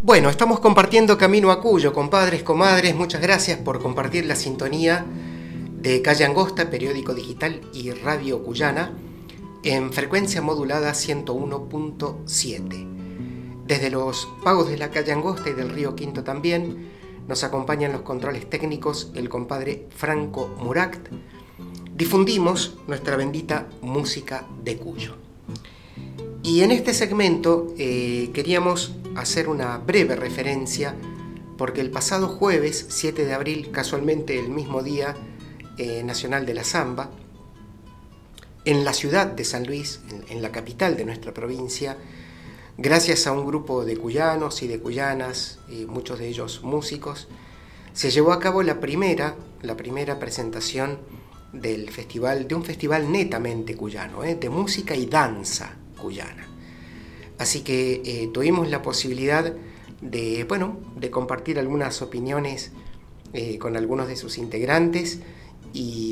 Bueno, estamos compartiendo Camino a Cuyo, compadres, comadres, muchas gracias por compartir la sintonía de Calle Angosta, periódico digital y radio cuyana, en frecuencia modulada 101.7. Desde los pagos de la Calle Angosta y del Río Quinto también nos acompañan los controles técnicos el compadre Franco Murat. Difundimos nuestra bendita música de Cuyo. Y en este segmento queríamos hacer una breve referencia porque el pasado jueves 7 de abril, casualmente el mismo día nacional de la samba, en la ciudad de San Luis, en la capital de nuestra provincia, gracias a un grupo de cuyanos y de cuyanas, muchos de ellos músicos, se llevó a cabo la primera presentación de un festival netamente cuyano, de música y danza cuyana. Así que tuvimos la posibilidad de compartir algunas opiniones con algunos de sus integrantes y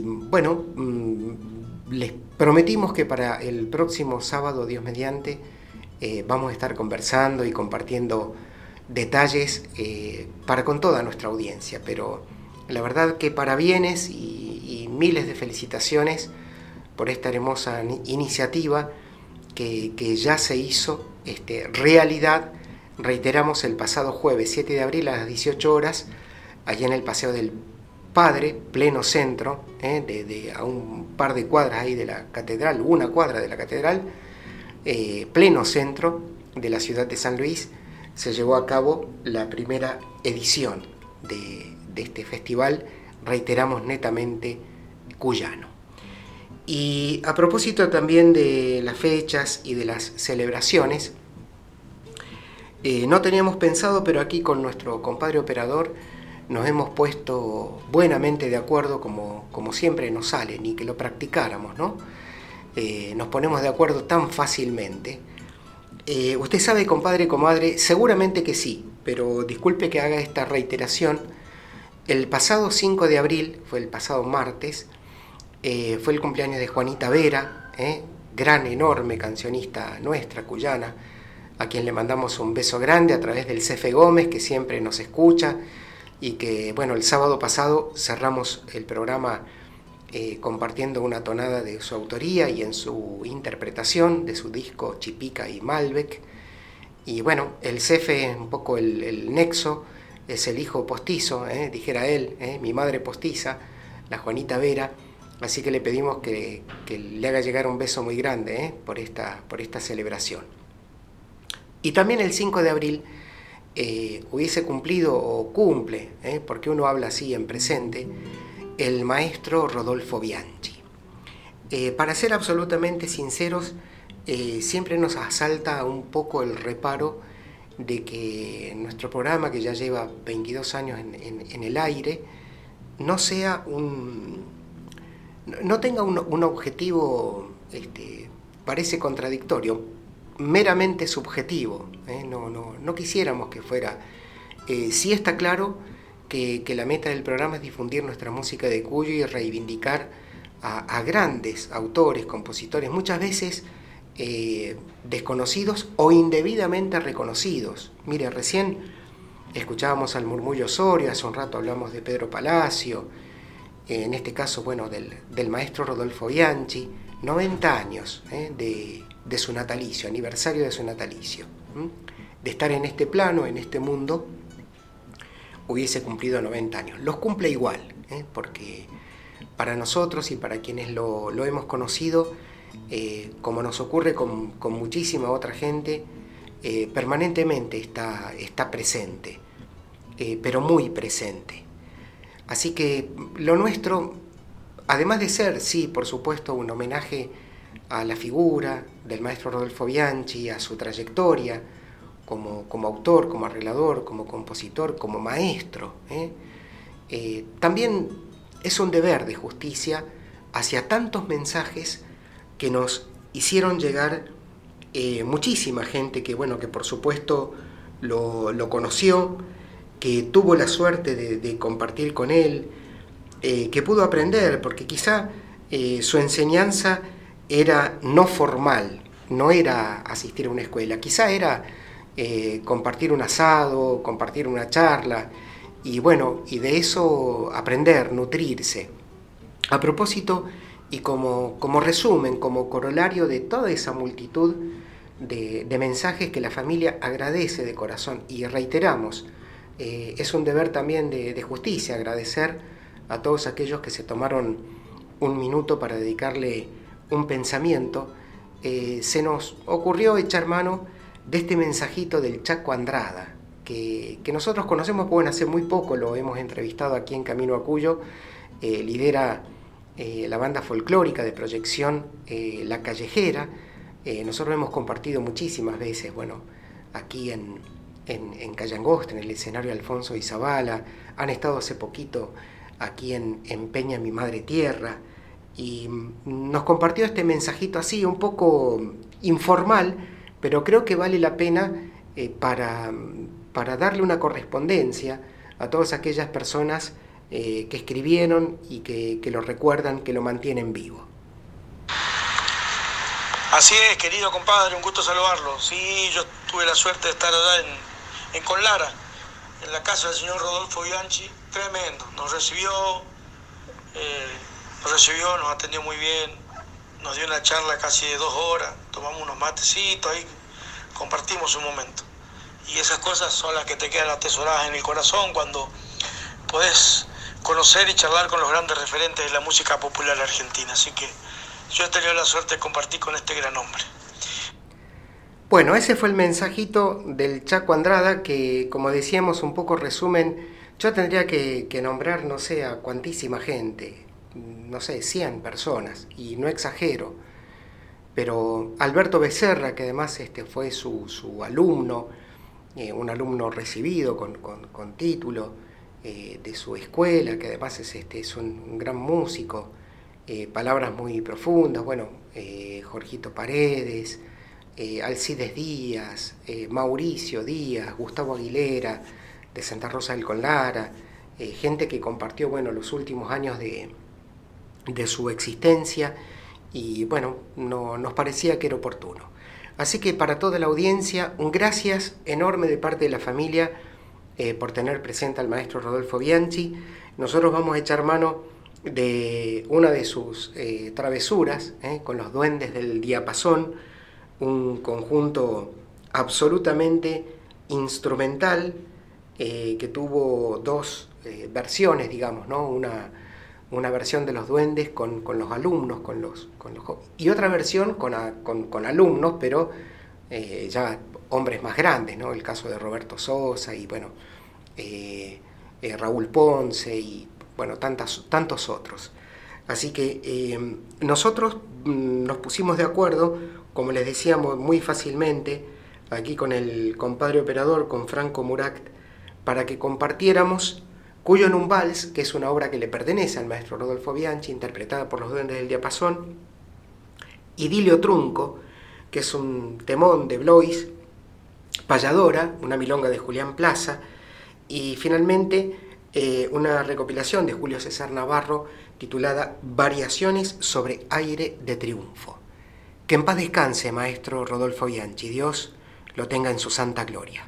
les prometimos que para el próximo sábado, Dios mediante, vamos a estar conversando y compartiendo detalles para con toda nuestra audiencia, pero la verdad que parabienes y miles de felicitaciones por esta hermosa iniciativa que ya se hizo realidad. Reiteramos, el pasado jueves 7 de abril a las 18 horas, allá en el Paseo del Padre, pleno centro, a un par de cuadras ahí de la catedral, una cuadra de la catedral, pleno centro de la ciudad de San Luis, se llevó a cabo la primera edición de este festival, reiteramos, netamente cuyano. Y a propósito también de las fechas y de las celebraciones, no teníamos pensado, pero aquí con nuestro compadre operador nos hemos puesto buenamente de acuerdo, como siempre nos sale, ni que lo practicáramos, ¿no? Nos ponemos de acuerdo tan fácilmente. Usted sabe, compadre, comadre, seguramente que sí, pero disculpe que haga esta reiteración. El pasado 5 de abril, fue el pasado martes, fue el cumpleaños de Juanita Vera, gran, enorme cancionista nuestra, cuyana, a quien le mandamos un beso grande a través del Cefe Gómez, que siempre nos escucha, y que, el sábado pasado cerramos el programa compartiendo una tonada de su autoría y en su interpretación de su disco Chipica y Malbec. Y el Cefe es un poco el nexo, es el hijo postizo, dijera él, mi madre postiza, la Juanita Vera. Así que le pedimos que le haga llegar un beso muy grande por esta celebración. Y también el 5 de abril hubiese cumplido o cumple, porque uno habla así en presente, el maestro Rodolfo Bianchi. Para ser absolutamente sinceros, siempre nos asalta un poco el reparo de que nuestro programa, que ya lleva 22 años en el aire, no tenga un objetivo, parece contradictorio, meramente subjetivo. No quisiéramos que fuera. Sí está claro que la meta del programa es difundir nuestra música de Cuyo y reivindicar a grandes autores, compositores, muchas veces desconocidos o indebidamente reconocidos. Mire, recién escuchábamos al Murmullo Osorio, hace un rato hablamos de Pedro Palacio, en este caso, del maestro Rodolfo Bianchi, 90 años de su natalicio, aniversario de su natalicio. De estar en este plano, en este mundo, hubiese cumplido 90 años. Los cumple igual, porque para nosotros y para quienes lo hemos conocido, como nos ocurre con muchísima otra gente, permanentemente está presente, pero muy presente. Así que lo nuestro, además de ser, sí, por supuesto, un homenaje a la figura del maestro Rodolfo Bianchi, a su trayectoria como autor, como arreglador, como compositor, como maestro, también es un deber de justicia hacia tantos mensajes que nos hicieron llegar muchísima gente que por supuesto lo conoció, que tuvo la suerte de compartir con él, que pudo aprender, porque quizá su enseñanza era no formal, no era asistir a una escuela, quizá era compartir un asado, compartir una charla, y bueno, y de eso aprender, nutrirse. A propósito, y como resumen, como corolario de toda esa multitud de mensajes que la familia agradece de corazón, y reiteramos, es un deber también de justicia agradecer a todos aquellos que se tomaron un minuto para dedicarle un pensamiento. Se nos ocurrió echar mano de este mensajito del Chaco Andrada, que nosotros conocemos, bueno, hace muy poco lo hemos entrevistado aquí en Camino a Cuyo. Lidera la banda folclórica de proyección La Callejera. Nosotros hemos compartido muchísimas veces, bueno, aquí en Calle Angosta, en el escenario Alfonso Izabala. Han estado hace poquito aquí en Peña Mi Madre Tierra, y nos compartió este mensajito así, un poco informal, pero creo que vale la pena para darle una correspondencia a todas aquellas personas que escribieron y que lo recuerdan, que lo mantienen vivo. Así es, querido compadre, un gusto saludarlo. Sí, yo tuve la suerte de estar allá en Conlara, en la casa del señor Rodolfo Bianchi. Tremendo, nos recibió, nos atendió muy bien, nos dio una charla casi de 2 horas, tomamos unos matecitos, ahí compartimos un momento. Y esas cosas son las que te quedan atesoradas en el corazón cuando podés conocer y charlar con los grandes referentes de la música popular argentina. Así que yo he tenido la suerte de compartir con este gran hombre. Bueno, ese fue el mensajito del Chaco Andrada, que, como decíamos, un poco resumen. Yo tendría que nombrar, no sé, a cuantísima gente, no sé, 100 personas, y no exagero. Pero Alberto Becerra, que además fue su alumno, un alumno recibido con título de su escuela, que además es un gran músico, palabras muy profundas, bueno, Jorgito Paredes, Alcides Díaz, Mauricio Díaz, Gustavo Aguilera, de Santa Rosa del Conlara, gente que compartió, bueno, los últimos años de su existencia, y bueno, nos parecía que era oportuno. Así que para toda la audiencia, un gracias enorme de parte de la familia por tener presente al maestro Rodolfo Bianchi. Nosotros vamos a echar mano de una de sus travesuras con los Duendes del Diapasón, un conjunto absolutamente instrumental que tuvo 2 versiones, digamos, ¿no? Una versión de los Duendes con los alumnos, y otra versión con alumnos, pero ya hombres más grandes, ¿no? El caso de Roberto Sosa y bueno, Raúl Ponce y bueno, tantos otros. Así que nosotros nos pusimos de acuerdo, como les decíamos, muy fácilmente, aquí con el compadre operador, con Franco Murat, para que compartiéramos Cuyo en un vals, que es una obra que le pertenece al maestro Rodolfo Bianchi, interpretada por los Duendes del Diapasón, Idilio Trunco, que es un temón de Blois, Payadora, una milonga de Julián Plaza, y finalmente una recopilación de Julio César Navarro titulada Variaciones sobre aire de triunfo. Que en paz descanse, maestro Rodolfo Bianchi, Dios lo tenga en su santa gloria.